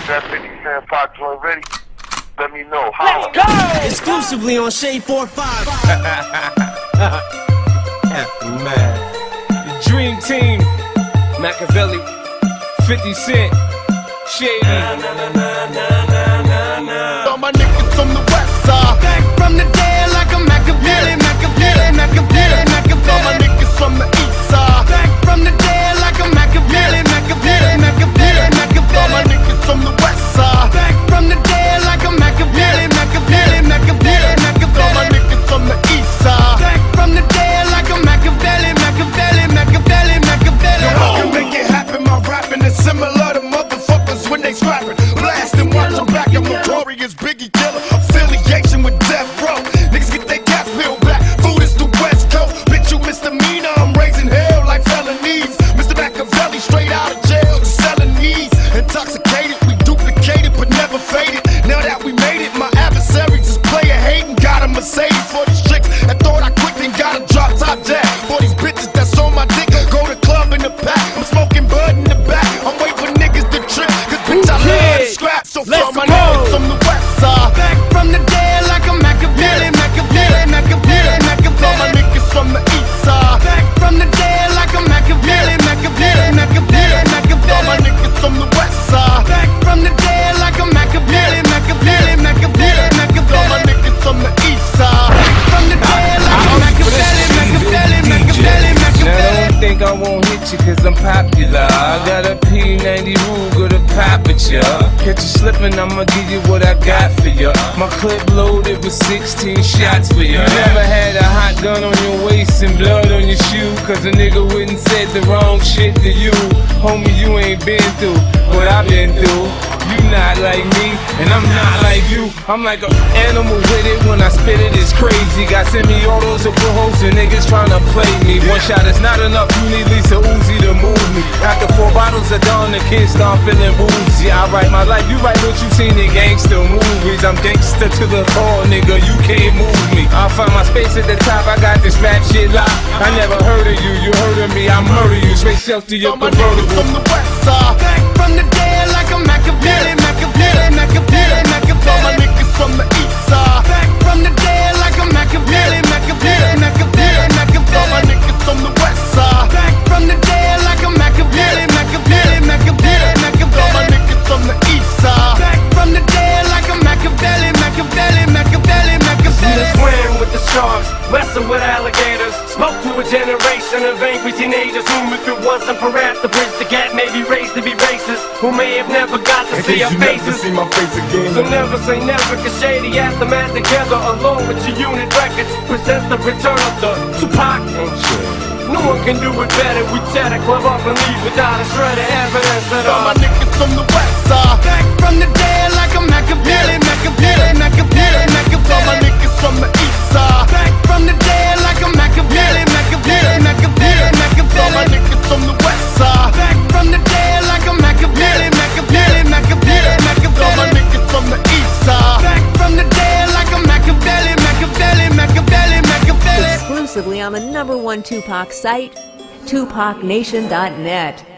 That 50 Cent Pac joint ready? Let me know. How? Let's go! Exclusively on Shade 4-5. Man. The Dream Team. Machiavelli. 50 Cent. Shady. All my niggas from the west side. Back from the dead like a Machiavelli. All my niggas from the east side. Back from the dead like a Machiavelli. All my niggas from the west side. Back from the dead like a Machiavelli. All my niggas from the east side. Back from the dead like a Machiavelli. I can make it happen. My rapping is similar to motherfuckers when they scrapping. Blast and watch them back. I'm notorious Biggie killer. Affiliation with Death Row. Niggas get their gas bill back. Food is the West Coast. Bitch, you misdemeanor. I'm raising hell like felonies. Mr. Machiavelli straight out of jail. Selling these. Intoxicated. We duplicated but never faded. Now that we made it, my adversaries is player hating. Got a Mercedes for these chicks that thought I quit and got a drop top jack. For these bitches that's on my dick. Go to club in the pack. I'm smoking bud in the back. I'm waiting for niggas to trip. Cause bitch, I love to scrap. So from my niggas from the west side. Back from the dead like a Machiavelli. All my niggas from the east side. Back from the dead like a Machiavelli. All my niggas from the west side. Back from the dead like a Machiavelli. All my niggas from the east side. Back from the dead like a Machiavelli. Now don't think I won't hit you cause I'm popular. I got a P90 Ruger to pop at ya. Catch you slipping, I'ma give you what I got for ya. My clip loaded with 16 shots for ya. Never had a hot gun on your waist and blood on your shoe. Cause a nigga wouldn't said the wrong shit to you. Homie, you ain't been through what I've been through. You not like me, and I'm not like you. I'm like an animal with it, when I spit it, it's crazy. Got semi-autos or full hosts and niggas tryna play me. One shot is not enough, you need Lisa Uzi to move me. After 4 bottles of Dawn, the kids start feeling woozy. I write my life, you write what you seen in gangster movies. I'm gangster to the core, nigga, you can't move me. I'll find my space at the top, I got this rap shit locked. I never heard of you, you heard of me, I murder you. Straight self to your convertible. From the west side. Back from the dead like a Machiavelli. All my niggas from the east side. Back from the dead like a Machiavelli. All my niggas from the west side. Back from the dead like a Machiavelli. All my niggas from the east side. Back from the dead like a Machiavelli. Swim with the sharks, wrestle with alligators. Spoke to a generation of angry teenagers whom, if it wasn't for rap, the bridge the gap may be raised to be racist. Who may have never got to see our faces. See my face again. So never say never, cause Shady Aftermath together, along with your unit records, presents the return of the Tupac. No one can do it better. We tear the club up and leave without a shred of evidence at All all. my niggas from the west side. Back from the dead like a Machiavelli. All my niggas from the east side. Back from the dead like a Machiavelli. All my niggas from the west side. Back from the dead like a Machiavelli. All my niggas from the east side. Back from the dead like a Machiavelli. Exclusively on the #1 Tupac site, TupacNation.net.